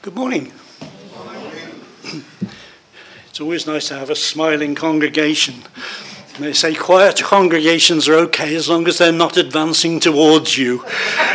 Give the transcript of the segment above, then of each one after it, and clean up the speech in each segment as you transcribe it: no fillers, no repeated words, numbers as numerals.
Good morning. It's always nice to have a smiling congregation. They say quiet congregations are okay as long as they're not advancing towards you.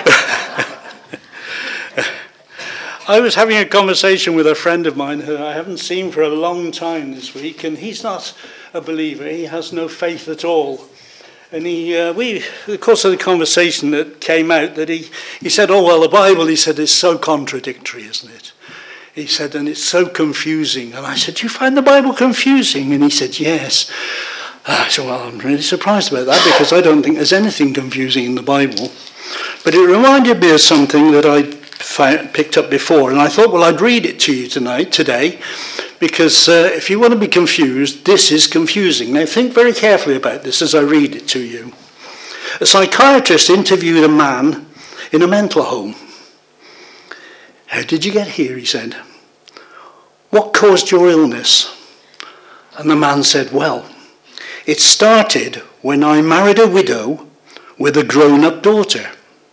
I was having a conversation with a friend of mine who I haven't seen for a long time this week, and he's not a believer. He has no faith at all. And in the course of the conversation that came out, that he said, oh, well, the Bible, he said, is so contradictory, isn't it? He said, and it's so confusing. And I said, do you find the Bible confusing? And he said, yes. I said, well, I'm really surprised about that because I don't think there's anything confusing in the Bible. But it reminded me of something that I picked up before. And I thought, well, I'd read it to you today, because if you want to be confused, this is confusing. Now, think very carefully about this as I read it to you. A psychiatrist interviewed a man in a mental home. How did you get here, he said. What caused your illness? And the man said, well, it started when I married a widow with a grown-up daughter.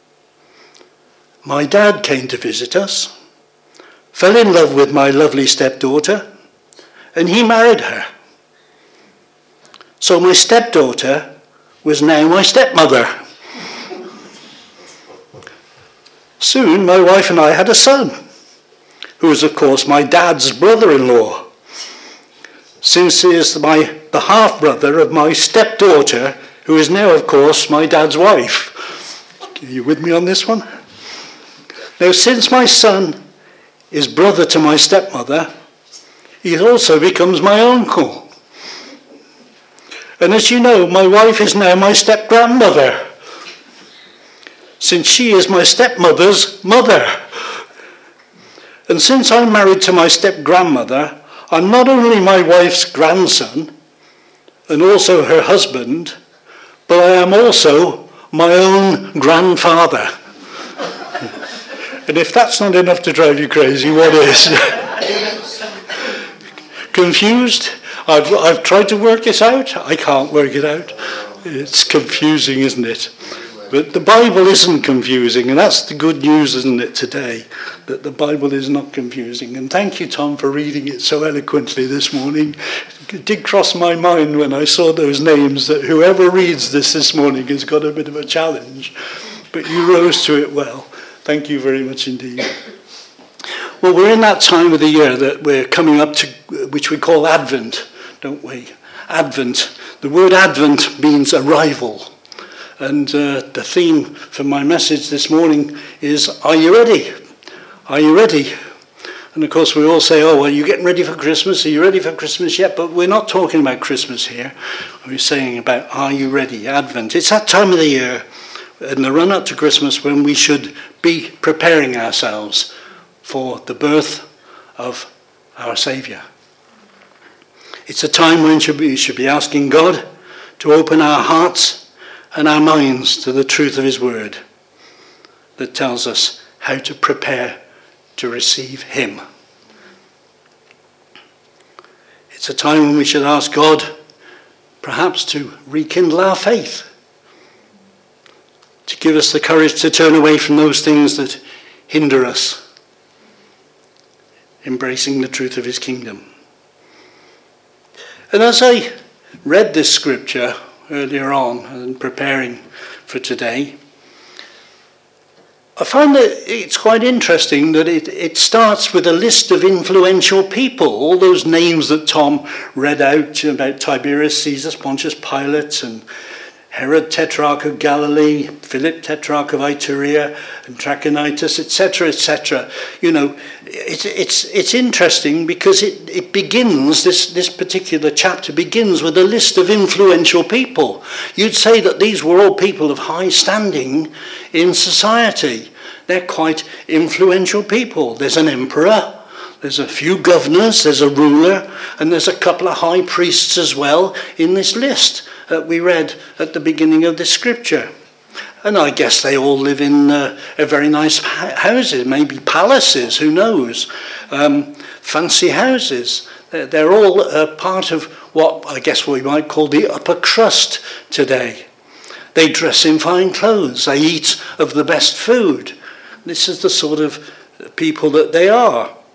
My dad came to visit us, fell in love with my lovely stepdaughter, and he married her. So my stepdaughter was now my stepmother. Soon my wife and I had a son, who was of course my dad's brother-in-law, since he is the half-brother of my stepdaughter, who is now of course my dad's wife. Are you with me on this one? Now, since my son is brother to my stepmother, he also becomes my uncle. And as you know, my wife is now my step-grandmother, since she is my stepmother's mother. And since I'm married to my step-grandmother, I'm not only my wife's grandson, and also her husband, but I am also my own grandfather. And if that's not enough to drive you crazy, what is? Confused? I've tried to work this out. I can't work it out. It's confusing, isn't it? But the Bible isn't confusing, and that's the good news, isn't it, today, that the Bible is not confusing. And thank you, Tom, for reading it so eloquently this morning. It did cross my mind when I saw those names that whoever reads this morning has got a bit of a challenge. But you rose to it well. Thank you very much indeed. Well, we're in that time of the year that we're coming up to, which we call Advent, don't we? Advent. The word Advent means arrival. And the theme for my message this morning is, are you ready? Are you ready? And of course we all say, oh, well, are you getting ready for Christmas? Are you ready for Christmas yet? But we're not talking about Christmas here. We're saying about, are you ready? Advent. It's that time of the year, in the run-up to Christmas, when we should be preparing ourselves for the birth of our Saviour. It's a time when we should be asking God to open our hearts and our minds to the truth of his word that tells us how to prepare to receive him. It's a time when we should ask God perhaps to rekindle our faith, to give us the courage to turn away from those things that hinder us embracing the truth of his kingdom. And as I read this scripture earlier on and preparing for today, I found that it's quite interesting that it starts with a list of influential people, all those names that Tom read out about Tiberius, Caesar, Pontius Pilate, and Herod, Tetrarch of Galilee, Philip, Tetrarch of Iturea, and Trachonitis, etc., etc. You know, it's interesting because it begins, this particular chapter begins with a list of influential people. You'd say that these were all people of high standing in society. They're quite influential people. There's an emperor, there's a few governors, there's a ruler, and there's a couple of high priests as well in this list that we read at the beginning of the scripture. And I guess they all live in very nice houses, maybe palaces, who knows, fancy houses. They're all part of what I guess we might call the upper crust today. They dress in fine clothes, they eat of the best food. This is the sort of people that they are.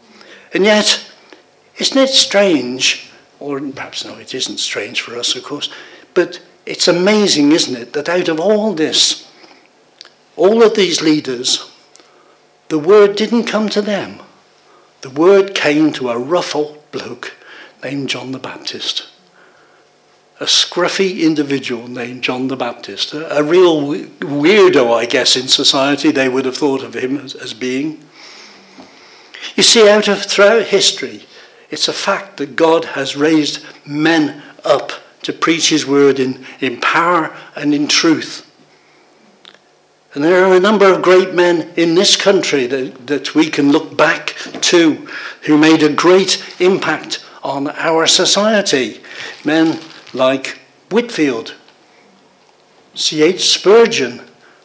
And yet, isn't it strange, or perhaps no, it isn't strange for us, of course, but it's amazing, isn't it, that out of all this, all of these leaders, the word didn't come to them. The word came to a rough old bloke named John the Baptist. A scruffy individual named John the Baptist. A real weirdo, I guess, in society they would have thought of him as being. You see, throughout history, it's a fact that God has raised men up to preach his word in power and in truth. And there are a number of great men in this country that we can look back to who made a great impact on our society. Men like Whitefield, C.H. Spurgeon,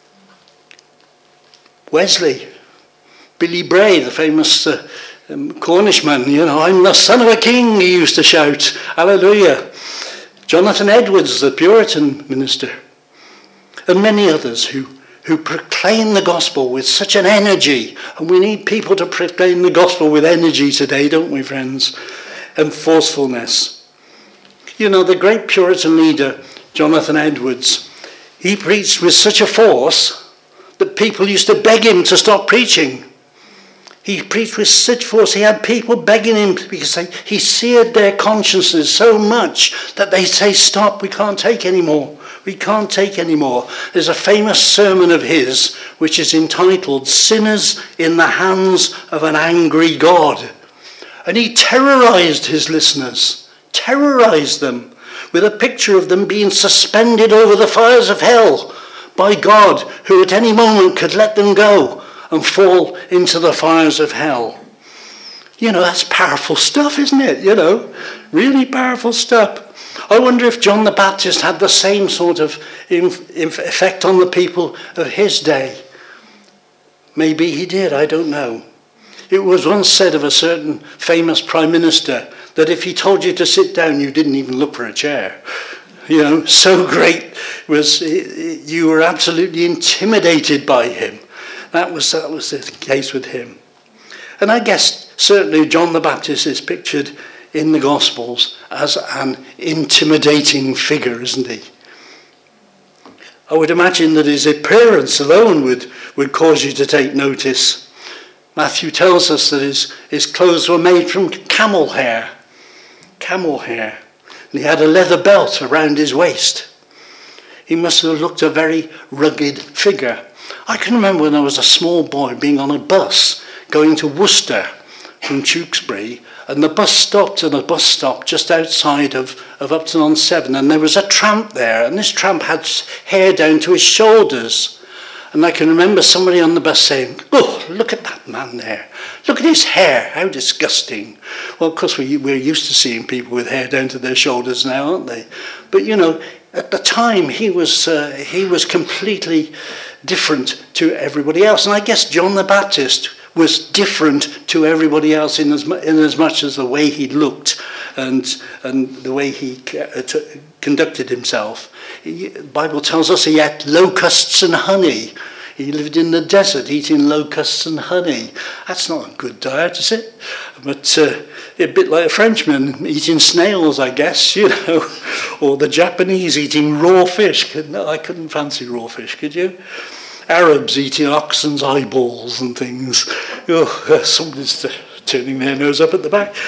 Wesley, Billy Bray, the famous Cornishman, I'm the son of a king, he used to shout, hallelujah. Jonathan Edwards, the Puritan minister, and many others who proclaim the gospel with such an energy. And we need people to proclaim the gospel with energy today, don't we, friends? And forcefulness. The great Puritan leader, Jonathan Edwards, he preached with such a force that people used to beg him to stop preaching. He preached with such force, he had people begging him because he seared their consciences so much that they say, stop, we can't take anymore. We can't take anymore. There's a famous sermon of his which is entitled, Sinners in the Hands of an Angry God. And he terrorized his listeners, terrorized them with a picture of them being suspended over the fires of hell by God, who at any moment could let them go and fall into the fires of hell. That's powerful stuff, isn't it? Really powerful stuff. I wonder if John the Baptist had the same sort of effect on the people of his day. Maybe he did, I don't know. It was once said of a certain famous prime minister that if he told you to sit down, you didn't even look for a chair. So great was you were absolutely intimidated by him. That was the case with him. And I guess certainly John the Baptist is pictured in the Gospels as an intimidating figure, isn't he? I would imagine that his appearance alone would cause you to take notice. Matthew tells us that his clothes were made from camel hair. And he had a leather belt around his waist. He must have looked a very rugged figure. I can remember when I was a small boy being on a bus going to Worcester from Tewkesbury, and the bus stopped at a bus stop just outside of Upton-on-Severn, and there was a tramp there, and this tramp had hair down to his shoulders. And I can remember somebody on the bus saying, oh, look at that man there. Look at his hair, how disgusting. Well, of course, we're used to seeing people with hair down to their shoulders now, aren't they? But, at the time, he was completely different to everybody else. And I guess John the Baptist was different to everybody else in as much as the way he looked and the way he conducted himself. The Bible tells us he ate locusts and honey. He lived in the desert eating locusts and honey. That's not a good diet, is it? But a bit like a Frenchman eating snails, I guess, or the Japanese eating raw fish. I couldn't fancy raw fish, could you? Arabs eating oxen's eyeballs and things. Somebody's turning their nose up at the back.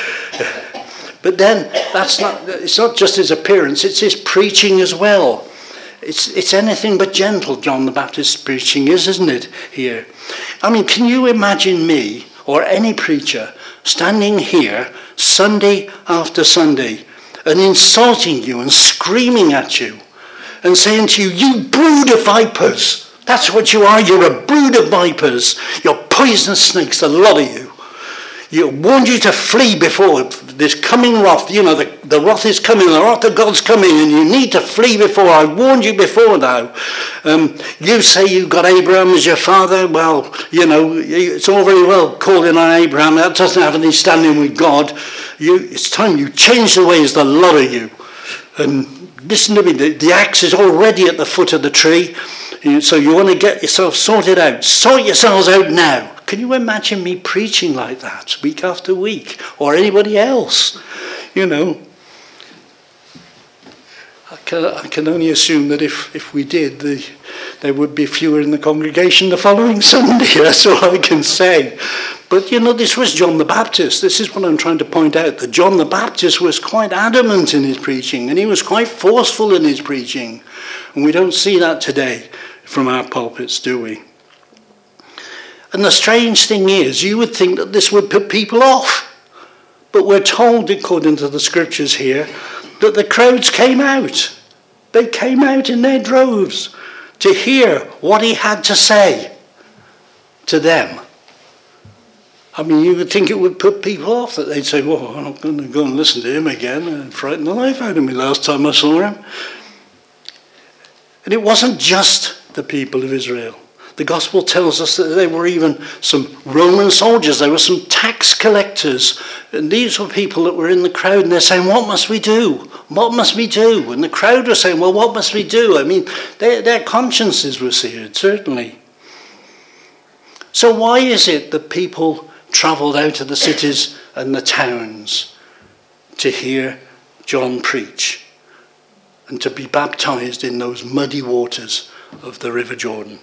But then it's not just his appearance, it's his preaching as well. It's anything but gentle, John the Baptist's preaching is, isn't it, here? I mean, can you imagine me or any preacher standing here Sunday after Sunday and insulting you and screaming at you and saying to you, you brood of vipers. That's what you are. You're a brood of vipers. You're poisonous snakes, the lot of you. You warned you to flee before this coming wrath. The wrath is coming. The wrath of God's coming, and you need to flee before. I warned you before now. You say you've got Abraham as your father. Well, it's all very well calling on Abraham. That doesn't have any standing with God. It's time you change the ways, the lot of you. And listen to me. The axe is already at the foot of the tree. So you want to get yourself sorted out. Sort yourselves out now. Can you imagine me preaching like that week after week, or anybody else? You know, I can only assume that if we did, there would be fewer in the congregation the following Sunday. That's all I can say. But, you know, this was John the Baptist. This is what I'm trying to point out, that John the Baptist was quite adamant in his preaching, and he was quite forceful in his preaching. And we don't see that today from our pulpits, do we? And the strange thing is, you would think that this would put people off. But we're told, according to the scriptures here, that the crowds came out. They came out in their droves to hear what he had to say to them. I mean, you would think it would put people off, that they'd say, well, I'm not going to go and listen to him again, and frighten the life out of me last time I saw him. And it wasn't just the people of Israel. The gospel tells us that there were even some Roman soldiers, there were some tax collectors, and these were people that were in the crowd, and they're saying, what must we do? What must we do? And the crowd was saying, well, what must we do? I mean, their consciences were seared, certainly. So why is it that people travelled out of the cities and the towns to hear John preach and to be baptized in those muddy waters of the River Jordan?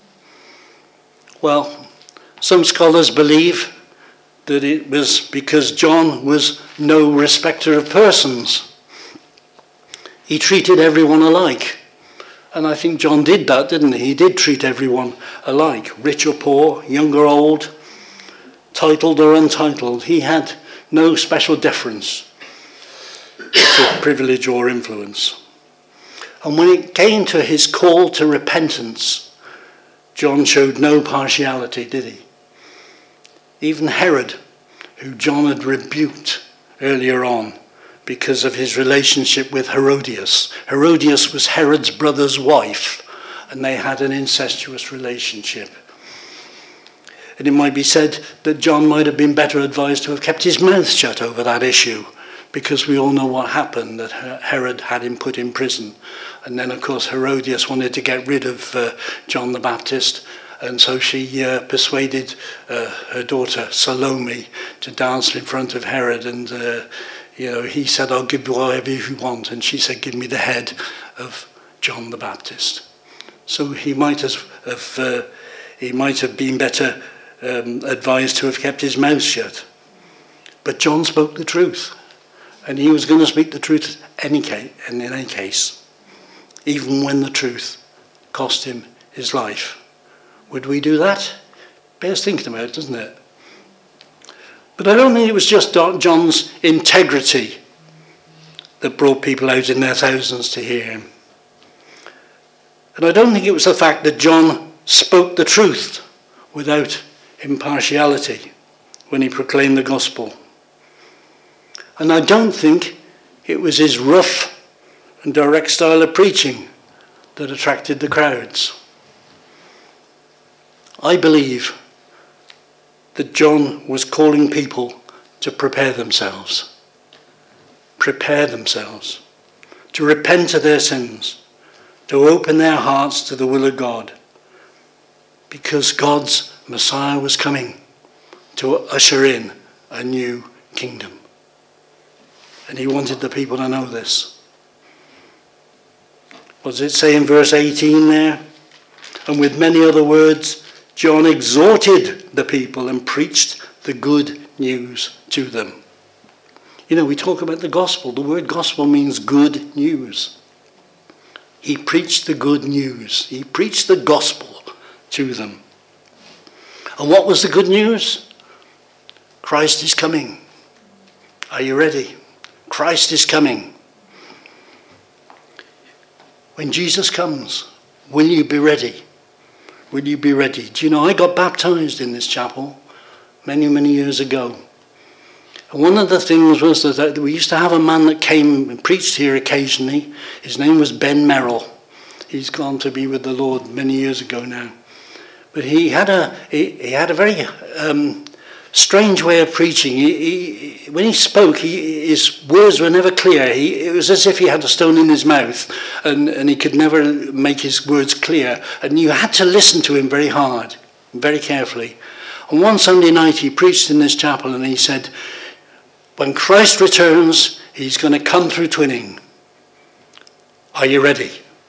Well, some scholars believe that it was because John was no respecter of persons. He treated everyone alike. And I think John did that, didn't he? He did treat everyone alike, rich or poor, young or old, titled or untitled. He had no special deference to privilege or influence. And when it came to his call to repentance, John showed no partiality, did he? Even Herod, who John had rebuked earlier on because of his relationship with Herodias. Herodias was Herod's brother's wife, and they had an incestuous relationship. And it might be said that John might have been better advised to have kept his mouth shut over that issue, because we all know what happened, that Herod had him put in prison. And then, of course, Herodias wanted to get rid of John the Baptist, and so she persuaded her daughter Salome to dance in front of Herod, and he said, I'll give you whatever you want, and she said, give me the head of John the Baptist. So he might have been better advised to have kept his mouth shut. But John spoke the truth, and he was going to speak the truth in any case, even when the truth cost him his life. Would we do that? Bears thinking about, doesn't it? But I don't think it was just John's integrity that brought people out in their thousands to hear him. And I don't think it was the fact that John spoke the truth without impartiality when he proclaimed the gospel. And I don't think it was his rough and direct style of preaching that attracted the crowds. I believe that John was calling people to prepare themselves, to repent of their sins, to open their hearts to the will of God, because God's Messiah was coming to usher in a new kingdom. And he wanted the people to know this. What does it say in verse 18 there? And with many other words, John exhorted the people and preached the good news to them. You know, we talk about the gospel. The word gospel means good news. He preached the good news. He preached the gospel to them. And what was the good news? Christ is coming. Are you ready? Christ is coming. When Jesus comes, will you be ready? Will you be ready? Do you know, I got baptized in this chapel many, many years ago. And one of the things was that we used to have a man that came and preached here occasionally. His name was Ben Merrill. He's gone to be with the Lord many years ago now. But he had a very strange way of preaching. When he spoke, his words were never clear. It was as if he had a stone in his mouth, and he could never make his words clear. And you had to listen to him very hard very carefully. And one Sunday night he preached in this chapel and he said, when Christ returns, he's going to come through Twinning. Are you ready?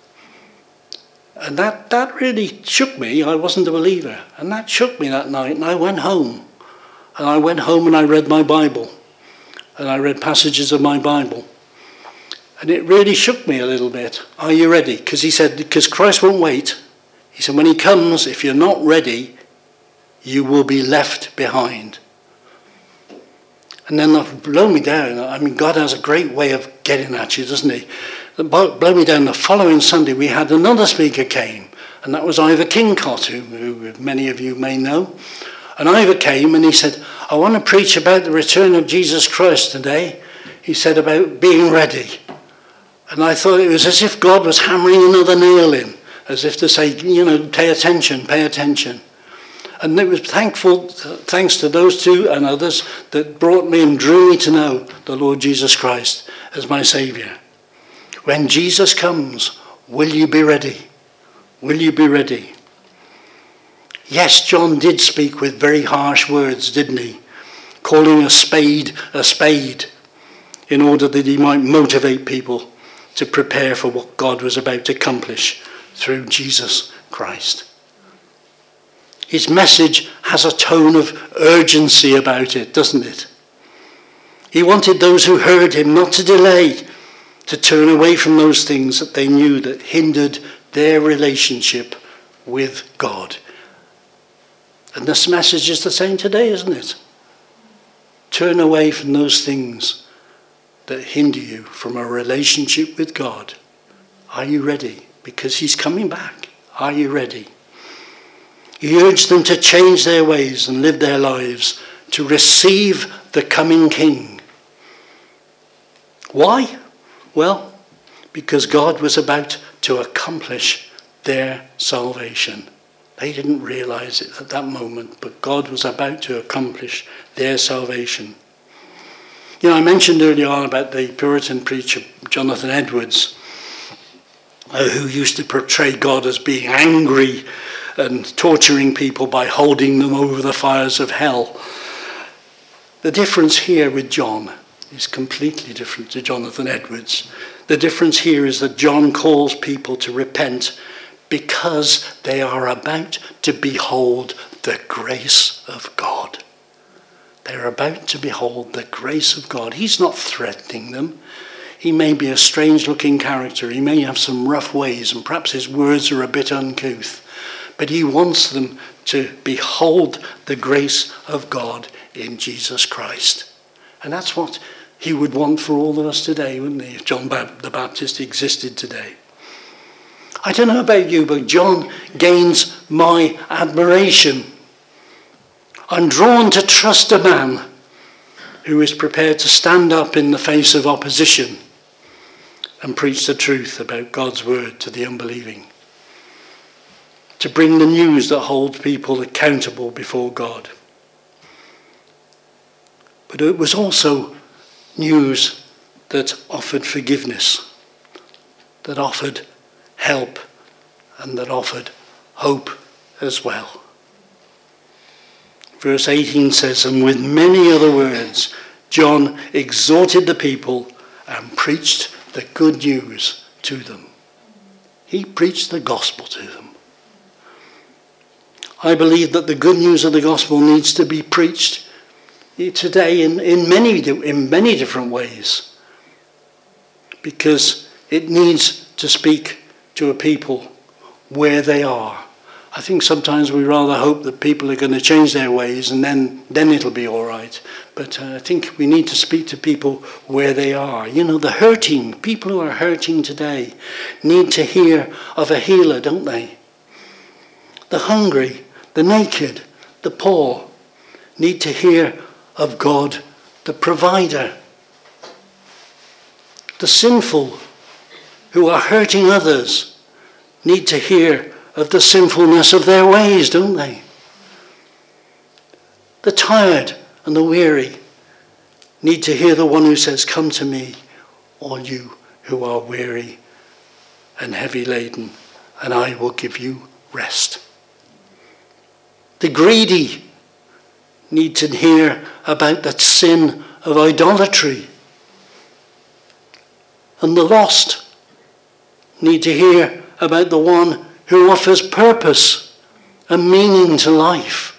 And that really shook me. I wasn't a believer. And that shook me that night. And I went home. And I went home and I read my Bible. And I read passages of my Bible. And it really shook me a little bit. Are you ready? Because he said, because Christ won't wait. He said, when he comes, if you're not ready, you will be left behind. And then that blew me down. I mean, God has a great way of getting at you, doesn't he? It blew me down. The following Sunday, we had another speaker came. And that was Ivor Kincott, who many of you may know. And Ivor came and he said, I want to preach about the return of Jesus Christ today. He said about being ready. And I thought it was as if God was hammering another nail in, as if to say, pay attention, pay attention. And it was thanks to those two and others that brought me and drew me to know the Lord Jesus Christ as my Saviour. When Jesus comes, will you be ready? Will you be ready? Yes, John did speak with very harsh words, didn't he? Calling a spade, in order that he might motivate people to prepare for what God was about to accomplish through Jesus Christ. His message has a tone of urgency about it, doesn't it? He wanted those who heard him not to delay, to turn away from those things that they knew that hindered their relationship with God. And this message is the same today, isn't it? Turn away from those things that hinder you from a relationship with God. Are you ready? Because he's coming back. Are you ready? He urged them to change their ways and live their lives to receive the coming King. Why? Well, because God was about to accomplish their salvation. They didn't realize it at that moment, but God was about to accomplish their salvation. I mentioned earlier on about the Puritan preacher Jonathan Edwards, who used to portray God as being angry and torturing people by holding them over the fires of hell. The difference here with John is completely different to Jonathan Edwards. The difference here is that John calls people to repent because they are about to behold the grace of God. They're about to behold the grace of God. He's not threatening them. He may be a strange-looking character. He may have some rough ways, and perhaps his words are a bit uncouth. But he wants them to behold the grace of God in Jesus Christ. And that's what he would want for all of us today, wouldn't he, if John the Baptist existed today. I don't know about you, but John gains my admiration. I'm drawn to trust a man who is prepared to stand up in the face of opposition and preach the truth about God's word to the unbelieving. To bring the news that holds people accountable before God. But it was also news that offered forgiveness, that offered help, and that offered hope as well. Verse 18 says, and with many other words, John exhorted the people and preached the good news to them. He preached the gospel to them. I believe that the good news of the gospel needs to be preached today in many different ways, because it needs to speak to a people where they are. I think sometimes we rather hope that people are going to change their ways and then it'll be all right. But I think we need to speak to people where they are. The hurting, people who are hurting today need to hear of a healer, don't they? The hungry, the naked, the poor need to hear of God, the provider. The sinful who are hurting others need to hear of the sinfulness of their ways, don't they? The tired and the weary need to hear the one who says, come to me, all you who are weary and heavy laden, and I will give you rest. The greedy need to hear about that sin of idolatry. And the lost need to hear about the one who offers purpose and meaning to life.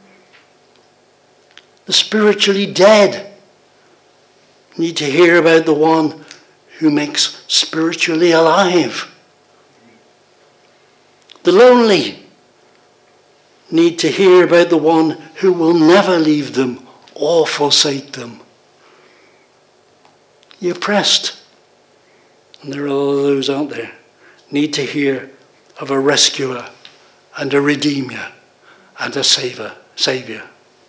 The spiritually dead need to hear about the one who makes spiritually alive. The lonely need to hear about the one who will never leave them or forsake them. The oppressed, and there are all those out there, need to hear of a rescuer and a redeemer and a saviour.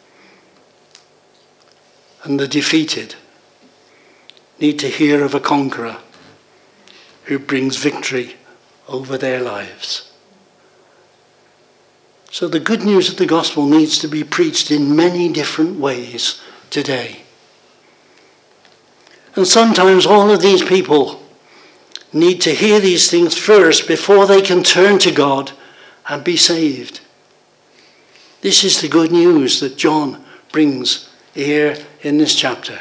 And the defeated need to hear of a conqueror who brings victory over their lives. So the good news of the gospel needs to be preached in many different ways today. And sometimes all of these people need to hear these things first before they can turn to God and be saved. This is the good news that John brings here in this chapter.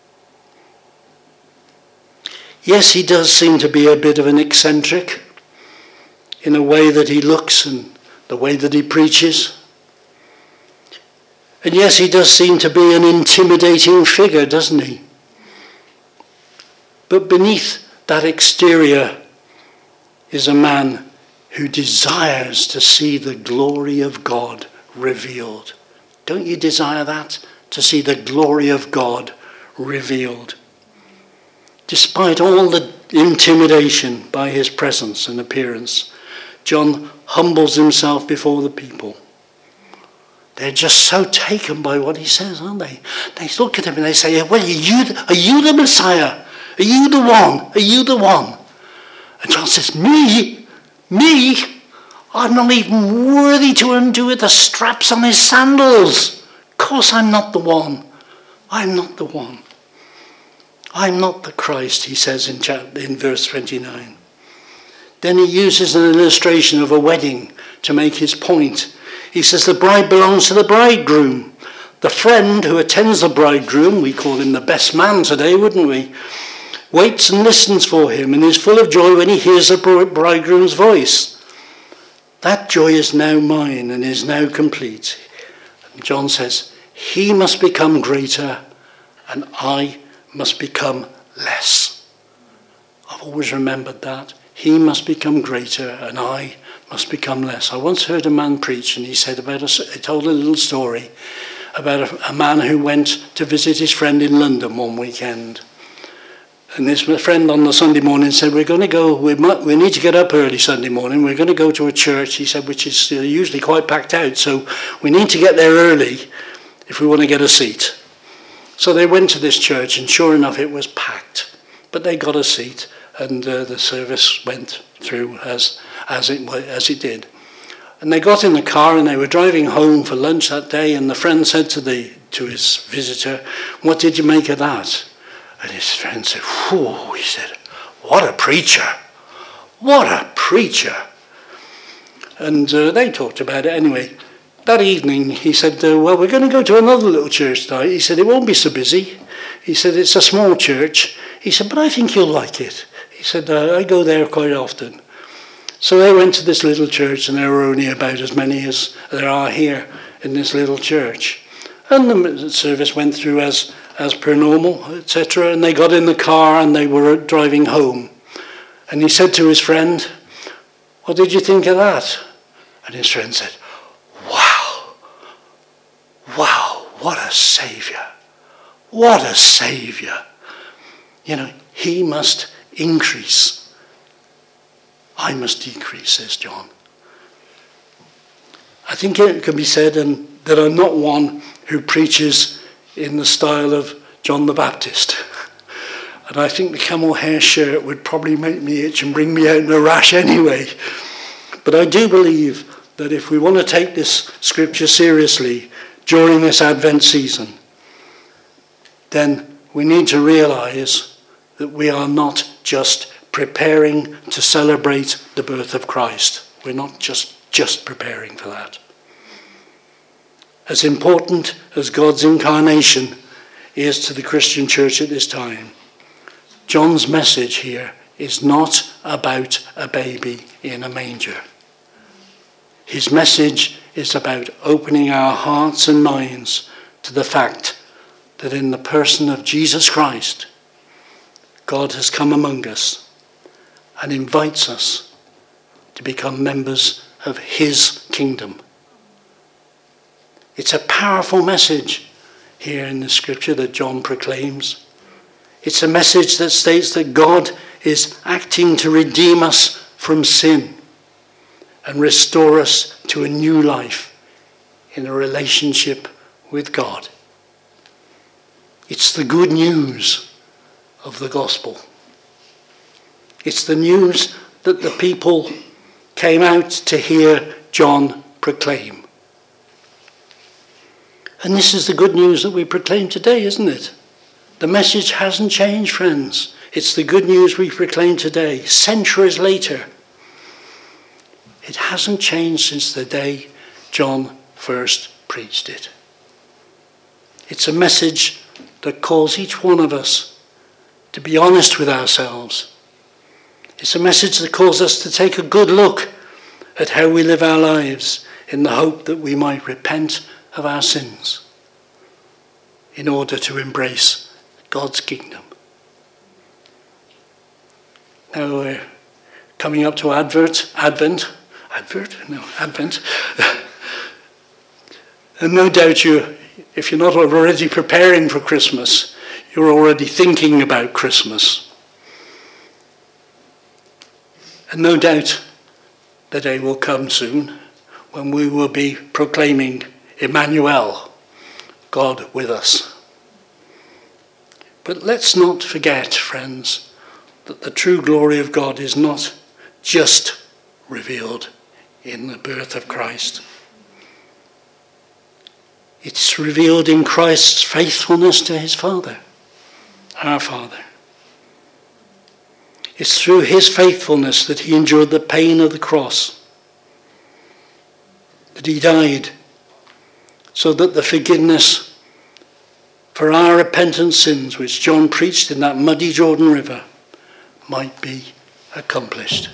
Yes, he does seem to be a bit of an eccentric in a way that he looks and the way that he preaches. And yes, he does seem to be an intimidating figure, doesn't he? But beneath that exterior is a man who desires to see the glory of God revealed. Don't you desire that? To see the glory of God revealed? Despite all the intimidation by his presence and appearance, John humbles himself before the people. They're just so taken by what he says, aren't they? They look at him and they say, well, are you the Messiah? Are you the one? Are you the one? And John says, Me? I'm not even worthy to undo the straps on his sandals. Of course I'm not the one. I'm not the one. I'm not the Christ, he says in verse 29. Then he uses an illustration of a wedding to make his point. He says the bride belongs to the bridegroom. The friend who attends the bridegroom, we call him the best man today, wouldn't we? Waits and listens for him and is full of joy when he hears the bridegroom's voice. That joy is now mine and is now complete. And John says, he must become greater and I must become less. I've always remembered that. He must become greater and I must become less. I once heard a man preach and he said he told a little story about a man who went to visit his friend in London one weekend. And this friend on the Sunday morning said, we need to get up early Sunday morning. We're going to go to a church, he said, which is usually quite packed out. So we need to get there early if we want to get a seat. So they went to this church and sure enough it was packed. But they got a seat and the service went through as it did. And they got in the car and they were driving home for lunch that day and the friend said to his visitor, what did you make of that? And his friend said, whew, he said, what a preacher. What a preacher. And they talked about it anyway. That evening he said, well, we're going to go to another little church tonight. He said, it won't be so busy. He said, it's a small church. He said, but I think you'll like it. He said, I go there quite often. So they went to this little church and there were only about as many as there are here in this little church. And the service went through as per normal, etc. And they got in the car and they were driving home. And he said to his friend, what did you think of that? And his friend said, wow, what a saviour. What a saviour. You know, he must increase. I must decrease, says John. I think it can be said that I'm not one who preaches in the style of John the Baptist. And I think the camel hair shirt would probably make me itch and bring me out in a rash anyway. But I do believe that if we want to take this scripture seriously during this Advent season, then we need to realise that we are not just preparing to celebrate the birth of Christ. We're not just preparing for that. as important as God's incarnation is to the Christian church at this time, John's message here is not about a baby in a manger. His message is about opening our hearts and minds to the fact that in the person of Jesus Christ, God has come among us and invites us to become members of his kingdom. It's a powerful message here in the scripture that John proclaims. It's a message that states that God is acting to redeem us from sin and restore us to a new life in a relationship with God. It's the good news of the gospel. It's the news that the people came out to hear John proclaim. And this is the good news that we proclaim today, isn't it? The message hasn't changed, friends. It's the good news we proclaim today, centuries later. It hasn't changed since the day John first preached it. It's a message that calls each one of us to be honest with ourselves. It's a message that calls us to take a good look at how we live our lives in the hope that we might repent of our sins in order to embrace God's kingdom. Now we're coming up to Advent. And no doubt if you're not already preparing for Christmas, you're already thinking about Christmas. And no doubt the day will come soon when we will be proclaiming Emmanuel, God with us. But let's not forget, friends, that the true glory of God is not just revealed in the birth of Christ. It's revealed in Christ's faithfulness to his Father, our Father. It's through his faithfulness that he endured the pain of the cross, that he died, so that the forgiveness for our repentant sins, which John preached in that muddy Jordan River, might be accomplished.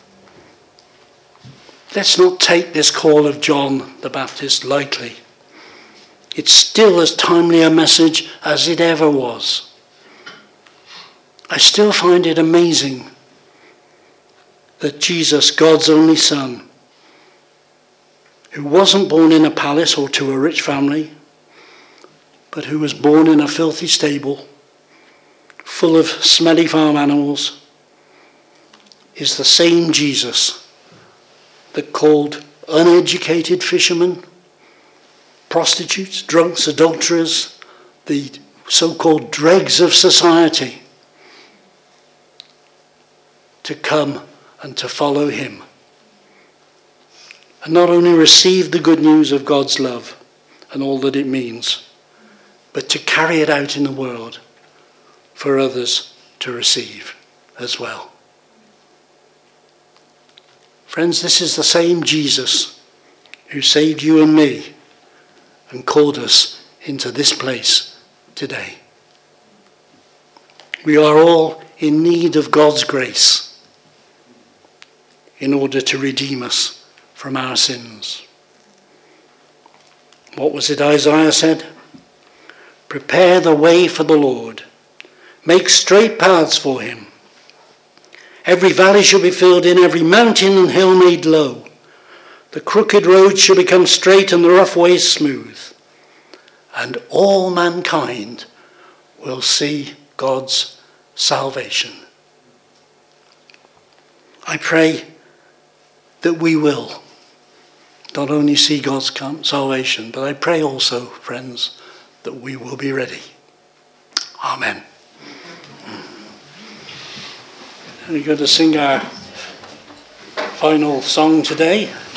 Let's not take this call of John the Baptist lightly. It's still as timely a message as it ever was. I still find it amazing that Jesus, God's only Son, who wasn't born in a palace or to a rich family, but who was born in a filthy stable, full of smelly farm animals, is the same Jesus that called uneducated fishermen, prostitutes, drunks, adulterers, the so-called dregs of society, to come and to follow him. And not only receive the good news of God's love and all that it means, but to carry it out in the world for others to receive as well. Friends, this is the same Jesus who saved you and me and called us into this place today. We are all in need of God's grace in order to redeem us from our sins. What was it Isaiah said? Prepare the way for the Lord. Make straight paths for him. Every valley shall be filled in, every mountain and hill made low. The crooked road shall become straight and the rough ways smooth. And all mankind will see God's salvation. I pray that we will not only see God's salvation, but I pray also, friends, that we will be ready. Amen. And we're going to sing our final song today.